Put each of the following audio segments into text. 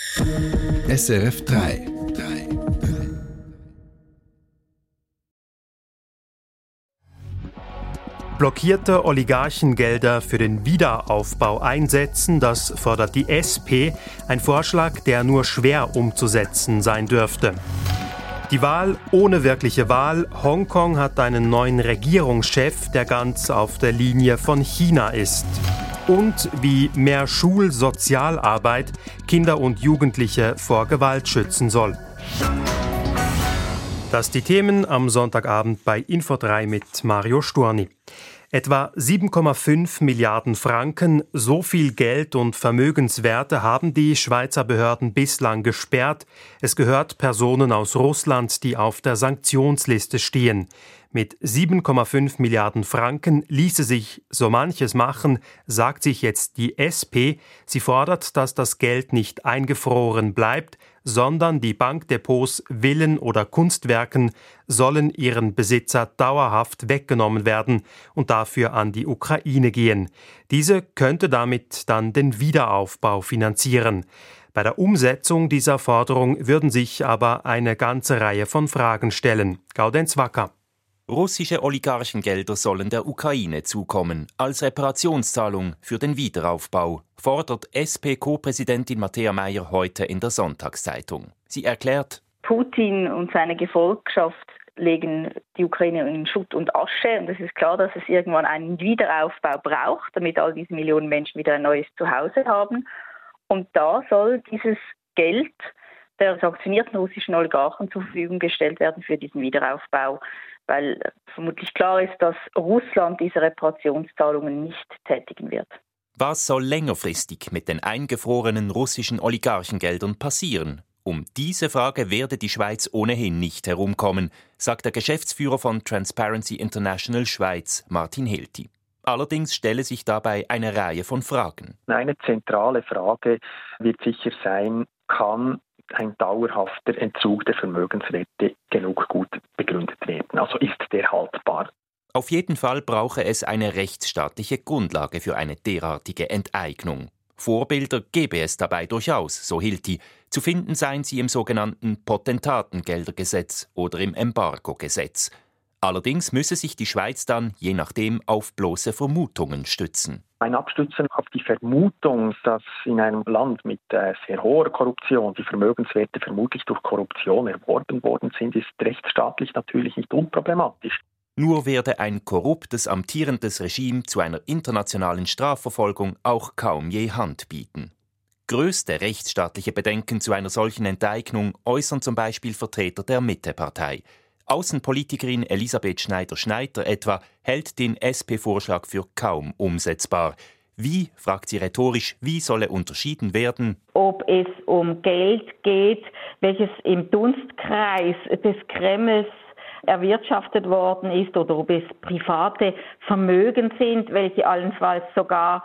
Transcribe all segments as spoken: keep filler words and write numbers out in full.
S R F drei. Blockierte Oligarchengelder für den Wiederaufbau einsetzen, das fordert die S P, ein Vorschlag, der nur schwer umzusetzen sein dürfte. Die Wahl ohne wirkliche Wahl. Hongkong hat einen neuen Regierungschef, der ganz auf der Linie von China ist. Und wie mehr Schulsozialarbeit Kinder und Jugendliche vor Gewalt schützen soll. Das die Themen am Sonntagabend bei Info drei mit Mario Sturni. Etwa sieben Komma fünf Milliarden Franken, so viel Geld und Vermögenswerte haben die Schweizer Behörden bislang gesperrt. Es gehört Personen aus Russland, die auf der Sanktionsliste stehen. Mit sieben Komma fünf Milliarden Franken ließe sich so manches machen, sagt sich jetzt die S P. Sie fordert, dass das Geld nicht eingefroren bleibt, sondern die Bankdepots, Villen oder Kunstwerken sollen ihren Besitzer dauerhaft weggenommen werden und dafür an die Ukraine gehen. Diese könnte damit dann den Wiederaufbau finanzieren. Bei der Umsetzung dieser Forderung würden sich aber eine ganze Reihe von Fragen stellen. Gaudenz Wacker. Russische Oligarchengelder sollen der Ukraine zukommen, als Reparationszahlung für den Wiederaufbau, fordert S P-Co-Präsidentin Matthäa Meier heute in der Sonntagszeitung. Sie erklärt: Putin und seine Gefolgschaft legen die Ukraine in Schutt und Asche. Und es ist klar, dass es irgendwann einen Wiederaufbau braucht, damit all diese Millionen Menschen wieder ein neues Zuhause haben. Und da soll dieses Geld der sanktionierten russischen Oligarchen zur Verfügung gestellt werden für diesen Wiederaufbau, weil vermutlich klar ist, dass Russland diese Reparationszahlungen nicht tätigen wird. Was soll längerfristig mit den eingefrorenen russischen Oligarchengeldern passieren? Um diese Frage werde die Schweiz ohnehin nicht herumkommen, sagt der Geschäftsführer von Transparency International Schweiz, Martin Hilti. Allerdings stelle sich dabei eine Reihe von Fragen. Eine zentrale Frage wird sicher sein, kann ein dauerhafter Entzug der Vermögenswerte genug gut begründet werden? Also ist der haltbar? Auf jeden Fall brauche es eine rechtsstaatliche Grundlage für eine derartige Enteignung. Vorbilder gebe es dabei durchaus, so Hilti. Zu finden seien sie im sogenannten Potentatengeldergesetz oder im Embargo-Gesetz. Allerdings müsse sich die Schweiz dann je nachdem auf bloße Vermutungen stützen. Ein Abstützen auf die Vermutung, dass in einem Land mit äh, sehr hoher Korruption die Vermögenswerte vermutlich durch Korruption erworben worden sind, ist rechtsstaatlich natürlich nicht unproblematisch. Nur werde ein korruptes, amtierendes Regime zu einer internationalen Strafverfolgung auch kaum je Hand bieten. Größte rechtsstaatliche Bedenken zu einer solchen Enteignung äußern zum Beispiel Vertreter der Mitte-Partei. Außenpolitikerin Elisabeth Schneider-Schneider etwa hält den S P-Vorschlag für kaum umsetzbar. Wie, fragt sie rhetorisch, wie solle unterschieden werden? Ob es um Geld geht, welches im Dunstkreis des Kremls erwirtschaftet worden ist, oder ob es private Vermögen sind, welche allenfalls sogar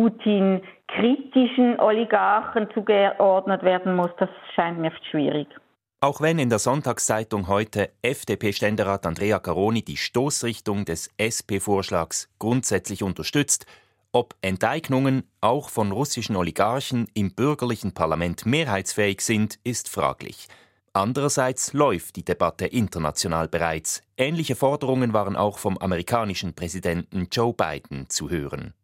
Putin-kritischen Oligarchen zugeordnet werden muss, das scheint mir schwierig. Auch wenn in der Sonntagszeitung heute F D P-Ständerat Andrea Caroni die Stoßrichtung des S P-Vorschlags grundsätzlich unterstützt, ob Enteignungen auch von russischen Oligarchen im bürgerlichen Parlament mehrheitsfähig sind, ist fraglich. Andererseits läuft die Debatte international bereits. Ähnliche Forderungen waren auch vom amerikanischen Präsidenten Joe Biden zu hören.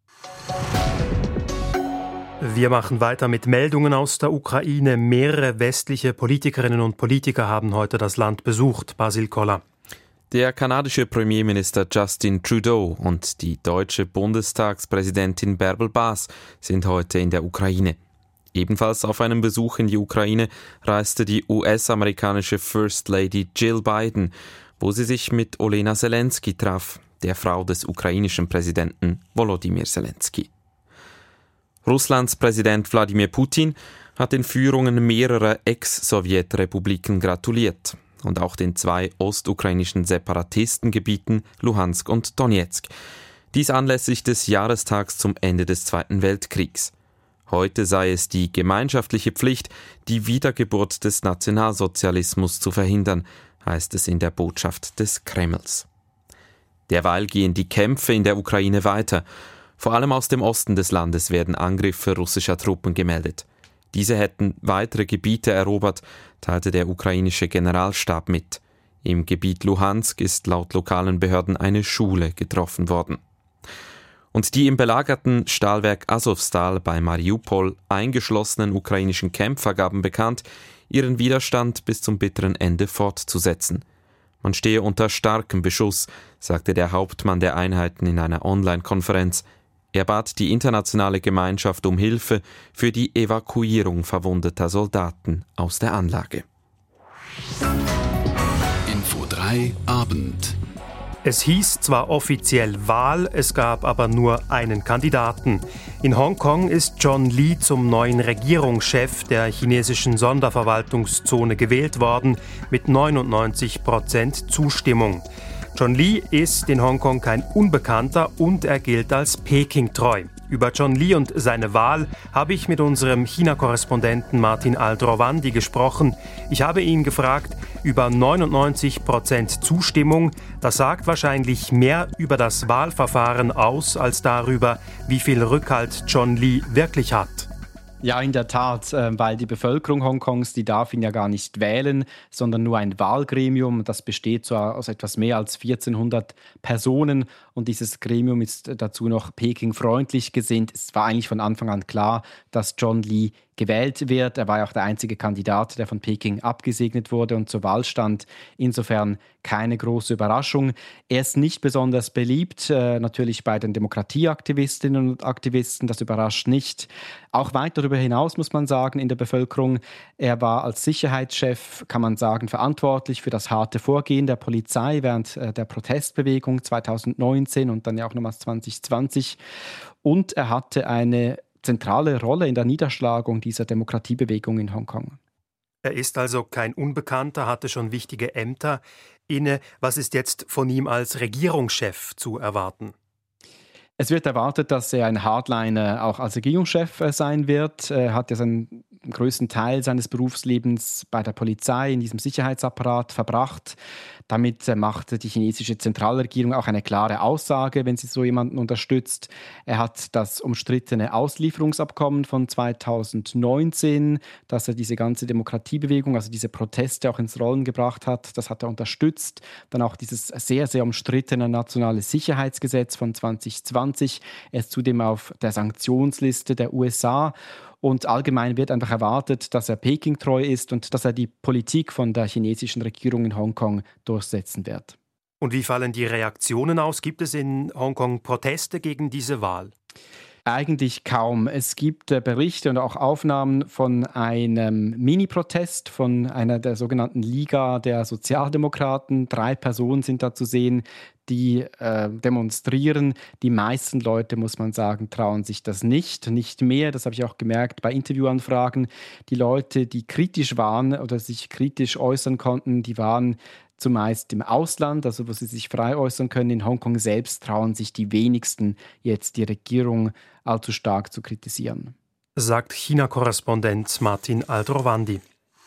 Wir machen weiter mit Meldungen aus der Ukraine. Mehrere westliche Politikerinnen und Politiker haben heute das Land besucht. Basil Koller. Der kanadische Premierminister Justin Trudeau und die deutsche Bundestagspräsidentin Bärbel Baas sind heute in der Ukraine. Ebenfalls auf einem Besuch in die Ukraine reiste die U S-amerikanische First Lady Jill Biden, wo sie sich mit Olena Zelensky traf, der Frau des ukrainischen Präsidenten Volodymyr Zelensky. Russlands Präsident Wladimir Putin hat den Führungen mehrerer Ex-Sowjetrepubliken gratuliert und auch den zwei ostukrainischen Separatistengebieten Luhansk und Donetsk. Dies anlässlich des Jahrestags zum Ende des Zweiten Weltkriegs. Heute sei es die gemeinschaftliche Pflicht, die Wiedergeburt des Nationalsozialismus zu verhindern, heißt es in der Botschaft des Kremls. Derweil gehen die Kämpfe in der Ukraine weiter. Vor allem aus dem Osten des Landes werden Angriffe russischer Truppen gemeldet. Diese hätten weitere Gebiete erobert, teilte der ukrainische Generalstab mit. Im Gebiet Luhansk ist laut lokalen Behörden eine Schule getroffen worden. Und die im belagerten Stahlwerk Azovstal bei Mariupol eingeschlossenen ukrainischen Kämpfer gaben bekannt, ihren Widerstand bis zum bitteren Ende fortzusetzen. Man stehe unter starkem Beschuss, sagte der Hauptmann der Einheiten in einer Online-Konferenz. Er bat die internationale Gemeinschaft um Hilfe für die Evakuierung verwundeter Soldaten aus der Anlage. Info drei Abend. Es hieß zwar offiziell Wahl, es gab aber nur einen Kandidaten. In Hongkong ist John Lee zum neuen Regierungschef der chinesischen Sonderverwaltungszone gewählt worden, mit neunundneunzig Prozent Zustimmung. John Lee ist in Hongkong kein Unbekannter und er gilt als Peking-treu. Über John Lee und seine Wahl habe ich mit unserem China-Korrespondenten Martin Aldrovandi gesprochen. Ich habe ihn gefragt, über neunundneunzig Prozent Zustimmung, das sagt wahrscheinlich mehr über das Wahlverfahren aus, als darüber, wie viel Rückhalt John Lee wirklich hat. Ja, in der Tat, weil die Bevölkerung Hongkongs, die darf ihn ja gar nicht wählen, sondern nur ein Wahlgremium. Das besteht so aus etwas mehr als vierzehnhundert Personen und dieses Gremium ist dazu noch Peking-freundlich gesinnt. Es war eigentlich von Anfang an klar, dass John Lee gewählt wird. Er war ja auch der einzige Kandidat, der von Peking abgesegnet wurde und zur Wahl stand. Insofern keine große Überraschung. Er ist nicht besonders beliebt, äh, natürlich bei den Demokratieaktivistinnen und Aktivisten, das überrascht nicht. Auch weit darüber hinaus muss man sagen, in der Bevölkerung, er war als Sicherheitschef, kann man sagen, verantwortlich für das harte Vorgehen der Polizei während äh, der Protestbewegung zweitausendneunzehn und dann ja auch nochmals zwanzig zwanzig. Und er hatte eine zentrale Rolle in der Niederschlagung dieser Demokratiebewegung in Hongkong. Er ist also kein Unbekannter, hatte schon wichtige Ämter inne. Was ist jetzt von ihm als Regierungschef zu erwarten? Es wird erwartet, dass er ein Hardliner auch als Regierungschef sein wird. Er hat ja seinen größten Teil seines Berufslebens bei der Polizei in diesem Sicherheitsapparat verbracht. Damit macht die chinesische Zentralregierung auch eine klare Aussage, wenn sie so jemanden unterstützt. Er hat das umstrittene Auslieferungsabkommen von zweitausendneunzehn, dass er diese ganze Demokratiebewegung, also diese Proteste auch ins Rollen gebracht hat, das hat er unterstützt. Dann auch dieses sehr, sehr umstrittene nationale Sicherheitsgesetz von zwanzig zwanzig. Er ist zudem auf der Sanktionsliste der U S A. Und allgemein wird einfach erwartet, dass er Peking treu ist und dass er die Politik von der chinesischen Regierung in Hongkong durchsetzen wird. Und wie fallen die Reaktionen aus? Gibt es in Hongkong Proteste gegen diese Wahl? Eigentlich kaum. Es gibt äh, Berichte und auch Aufnahmen von einem Mini-Protest von einer der sogenannten Liga der Sozialdemokraten. Drei Personen sind da zu sehen, die äh, demonstrieren. Die meisten Leute, muss man sagen, trauen sich das nicht. Nicht mehr, das habe ich auch gemerkt bei Interviewanfragen. Die Leute, die kritisch waren oder sich kritisch äußern konnten, die waren zumeist im Ausland, also wo sie sich frei äußern können. In Hongkong selbst trauen sich die wenigsten, jetzt die Regierung allzu stark zu kritisieren. Sagt China-Korrespondent Martin Aldrovandi.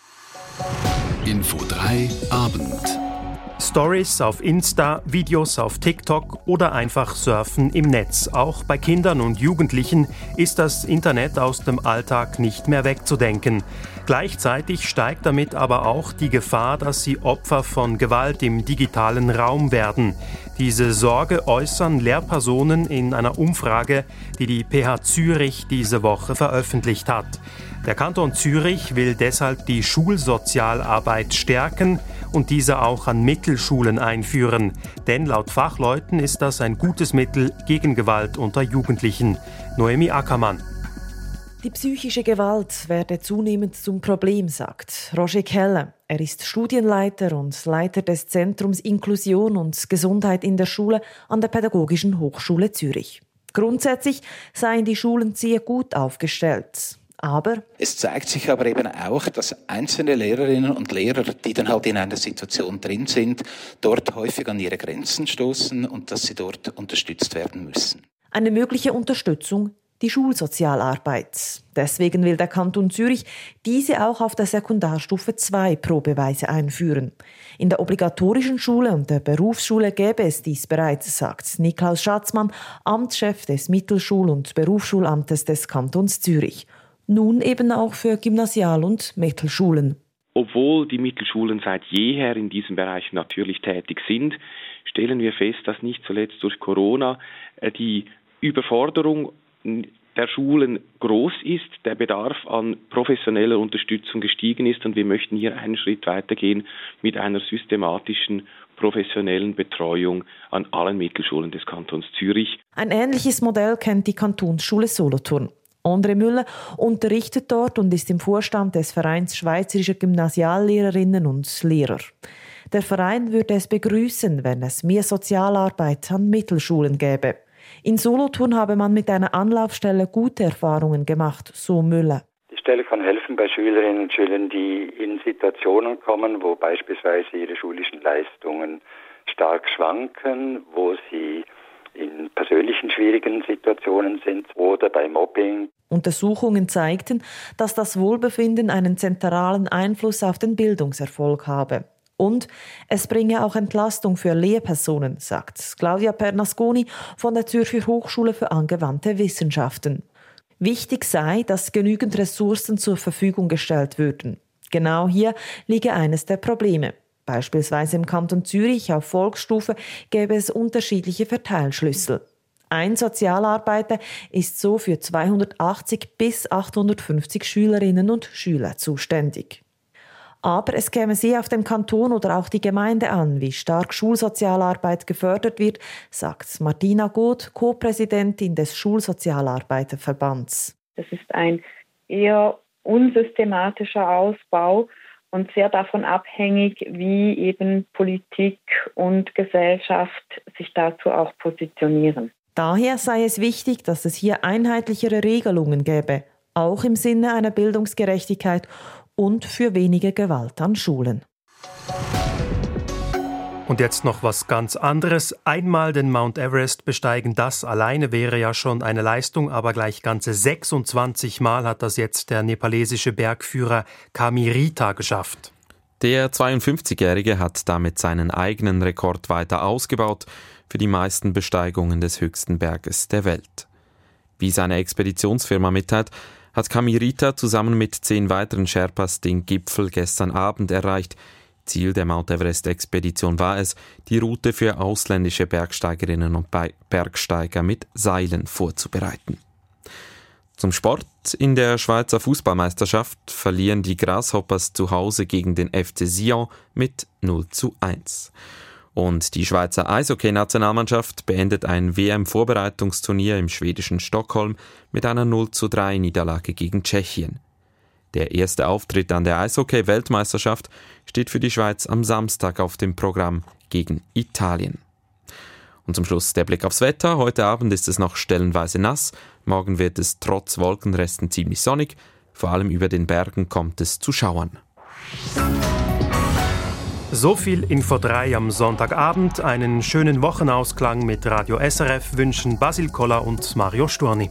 Info drei Abend. Stories auf Insta, Videos auf TikTok oder einfach Surfen im Netz. Auch bei Kindern und Jugendlichen ist das Internet aus dem Alltag nicht mehr wegzudenken. Gleichzeitig steigt damit aber auch die Gefahr, dass sie Opfer von Gewalt im digitalen Raum werden. Diese Sorge äußern Lehrpersonen in einer Umfrage, die die P H Zürich diese Woche veröffentlicht hat. Der Kanton Zürich will deshalb die Schulsozialarbeit stärken und diese auch an Mittelschulen einführen. Denn laut Fachleuten ist das ein gutes Mittel gegen Gewalt unter Jugendlichen. Noemi Ackermann. Die psychische Gewalt werde zunehmend zum Problem, sagt Roger Keller. Er ist Studienleiter und Leiter des Zentrums Inklusion und Gesundheit in der Schule an der Pädagogischen Hochschule Zürich. Grundsätzlich seien die Schulen sehr gut aufgestellt. Aber es zeigt sich aber eben auch, dass einzelne Lehrerinnen und Lehrer, die dann halt in einer Situation drin sind, dort häufig an ihre Grenzen stoßen und dass sie dort unterstützt werden müssen. Eine mögliche Unterstützung, die Schulsozialarbeit. Deswegen will der Kanton Zürich diese auch auf der Sekundarstufe zwei probeweise einführen. In der obligatorischen Schule und der Berufsschule gäbe es dies bereits, sagt Niklaus Schatzmann, Amtschef des Mittelschul- und Berufsschulamtes des Kantons Zürich. Nun eben auch für Gymnasial- und Mittelschulen. Obwohl die Mittelschulen seit jeher in diesem Bereich natürlich tätig sind, stellen wir fest, dass nicht zuletzt durch Corona die Überforderung der Schulen groß ist, der Bedarf an professioneller Unterstützung gestiegen ist und wir möchten hier einen Schritt weitergehen mit einer systematischen professionellen Betreuung an allen Mittelschulen des Kantons Zürich. Ein ähnliches Modell kennt die Kantonsschule Solothurn. André Müller unterrichtet dort und ist im Vorstand des Vereins Schweizerischer Gymnasiallehrerinnen und Lehrer. Der Verein würde es begrüßen, wenn es mehr Sozialarbeit an Mittelschulen gäbe. In Solothurn habe man mit einer Anlaufstelle gute Erfahrungen gemacht, so Müller. Die Stelle kann helfen bei Schülerinnen und Schülern, die in Situationen kommen, wo beispielsweise ihre schulischen Leistungen stark schwanken, wo sie in persönlichen schwierigen Situationen sind oder bei Mobbing. Untersuchungen zeigten, dass das Wohlbefinden einen zentralen Einfluss auf den Bildungserfolg habe. Und es bringe auch Entlastung für Lehrpersonen, sagt Claudia Pernasconi von der Zürcher Hochschule für angewandte Wissenschaften. Wichtig sei, dass genügend Ressourcen zur Verfügung gestellt würden. Genau hier liege eines der Probleme. Beispielsweise im Kanton Zürich auf Volksstufe gäbe es unterschiedliche Verteilschlüssel. Ein Sozialarbeiter ist so für zweihundertachtzig bis achthundertfünfzig Schülerinnen und Schüler zuständig. Aber es käme sehr auf den Kanton oder auch die Gemeinde an, wie stark Schulsozialarbeit gefördert wird, sagt Martina Goth, Co-Präsidentin des Schulsozialarbeiterverbands. Es ist ein eher unsystematischer Ausbau und sehr davon abhängig, wie eben Politik und Gesellschaft sich dazu auch positionieren. Daher sei es wichtig, dass es hier einheitlichere Regelungen gäbe, auch im Sinne einer Bildungsgerechtigkeit und für weniger Gewalt an Schulen. Und jetzt noch was ganz anderes. Einmal den Mount Everest besteigen, das alleine wäre ja schon eine Leistung, aber gleich ganze sechsundzwanzig Mal hat das jetzt der nepalesische Bergführer Kamirita geschafft. Der zweiundfünfzigjährige hat damit seinen eigenen Rekord weiter ausgebaut für die meisten Besteigungen des höchsten Berges der Welt. Wie seine Expeditionsfirma mitteilt, hat Kamirita zusammen mit zehn weiteren Sherpas den Gipfel gestern Abend erreicht. Ziel der Mount Everest-Expedition war es, die Route für ausländische Bergsteigerinnen und Bergsteiger mit Seilen vorzubereiten. Zum Sport. In der Schweizer Fußballmeisterschaft verlieren die Grasshoppers zu Hause gegen den F C Sion mit null zu eins. Und die Schweizer Eishockey-Nationalmannschaft beendet ein W M-Vorbereitungsturnier im schwedischen Stockholm mit einer null zu drei Niederlage gegen Tschechien. Der erste Auftritt an der Eishockey-Weltmeisterschaft steht für die Schweiz am Samstag auf dem Programm gegen Italien. Und zum Schluss der Blick aufs Wetter. Heute Abend ist es noch stellenweise nass. Morgen wird es trotz Wolkenresten ziemlich sonnig. Vor allem über den Bergen kommt es zu Schauern. So viel Info drei am Sonntagabend. Einen schönen Wochenausklang mit Radio S R F wünschen Basil Koller und Mario Sturni.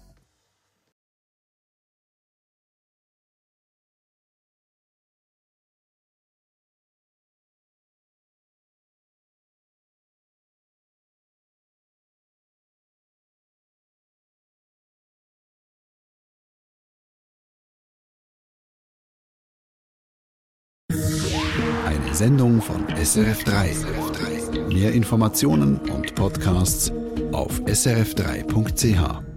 Eine Sendung von S R F drei. Mehr Informationen und Podcasts auf s r f drei punkt c h.